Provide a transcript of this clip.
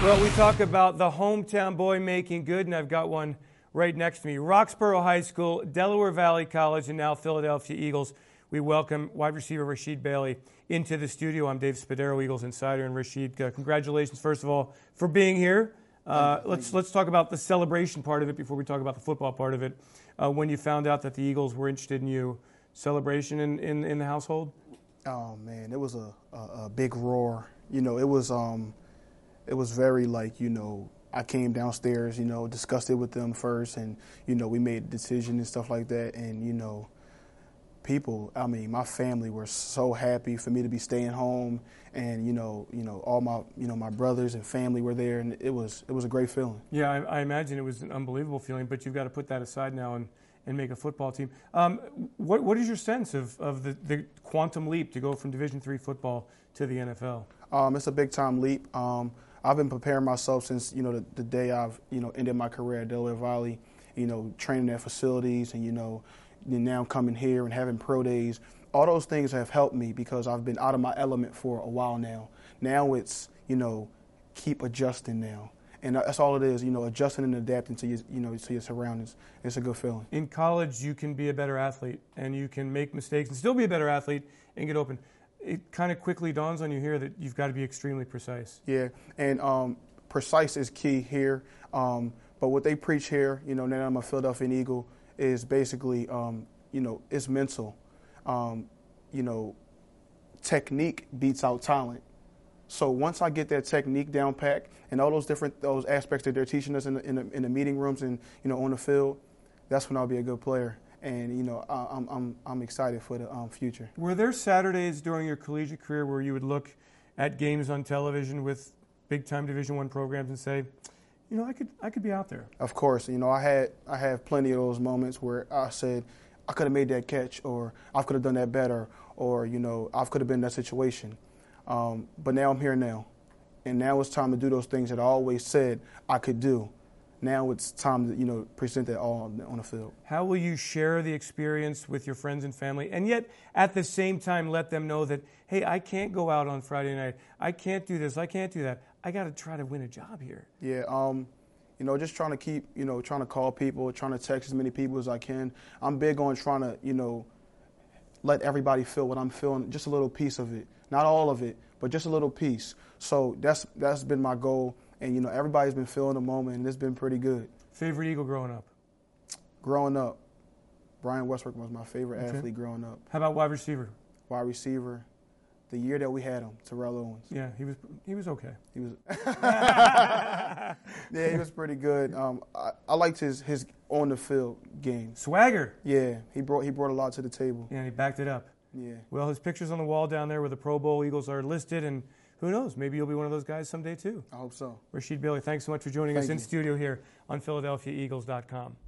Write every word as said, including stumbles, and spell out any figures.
Well, we talk about the hometown boy making good, and I've got one right next to me. Roxborough High School, Delaware Valley College, and now Philadelphia Eagles. We welcome wide receiver Rasheed Bailey into the studio. I'm Dave Spadaro, Eagles Insider, and Rasheed, uh, congratulations, first of all, for being here. Uh, let's let's talk about the celebration part of it before we talk about the football part of it. Uh, when you found out that the Eagles were interested in you, celebration in, in, in the household? Oh man, it was a, a, a big roar. You know, it was um, it was very like you know. I came downstairs, you know, discussed it with them first, and you know, we made a decision and stuff like that, and you know. People, I mean, my family were so happy for me to be staying home, and you know, you know, all my, you know, my brothers and family were there, and it was, it was a great feeling. Yeah, I, I imagine it was an unbelievable feeling, but you've got to put that aside now and, and make a football team. Um, what, what is your sense of, of the, the quantum leap to go from Division three football to the N F L? Um, it's a big time leap. Um, I've been preparing myself since you know the, the day I've you know ended my career at Delaware Valley, you know, training at facilities, and you know. And now coming here and having pro days, all those things have helped me because I've been out of my element for a while now. Now it's, you know, keep adjusting now. And that's all it is, you know, adjusting and adapting to your, you know, to your surroundings. It's a good feeling. In college, you can be a better athlete, and you can make mistakes and still be a better athlete and get open. It kind of quickly dawns on you here that you've got to be extremely precise. Yeah, and um, precise is key here. Um, but what they preach here, you know, now that I'm a Philadelphia Eagle, is basically, um, you know, it's mental. Um, you know, technique beats out talent. So once I get that technique down pat and all those different those aspects that they're teaching us in the, in the, in the meeting rooms and you know on the field, that's when I'll be a good player. And you know, I, I'm I'm I'm excited for the um, future. Were there Saturdays during your collegiate career where you would look at games on television with big time Division One programs and say, you know, I could I could be out there? Of course, you know, I had I have plenty of those moments where I said I could have made that catch, or I could have done that better, or you know, I could have been in that situation. Um, but now I'm here now, and now it's time to do those things that I always said I could do. Now it's time to you know present that all on, on the field. How will you share the experience with your friends and family, and yet at the same time let them know that, hey, I can't go out on Friday night, I can't do this, I can't do that. I got to try to win a job here. Yeah, um, you know, just trying to keep, you know, trying to call people, trying to text as many people as I can. I'm big on trying to, you know, let everybody feel what I'm feeling, just a little piece of it. Not all of it, but just a little piece. So that's that's been my goal. And, you know, everybody's been feeling the moment, and it's been pretty good. Favorite Eagle growing up? Growing up, Brian Westbrook was my favorite okay. athlete growing up. How about wide receiver? Wide receiver. The year that we had him, Terrell Owens. Yeah, he was he was okay. He was. Yeah, he was pretty good. Um, I, I liked his his on the field game. Swagger. Yeah, he brought he brought a lot to the table. Yeah, he backed it up. Yeah. Well, his picture's on the wall down there where the Pro Bowl Eagles are listed, and who knows, maybe you'll be one of those guys someday too. I hope so. Rasheed Bailey, thanks so much for joining Thank us in you. studio here on Philadelphia Eagles dot com.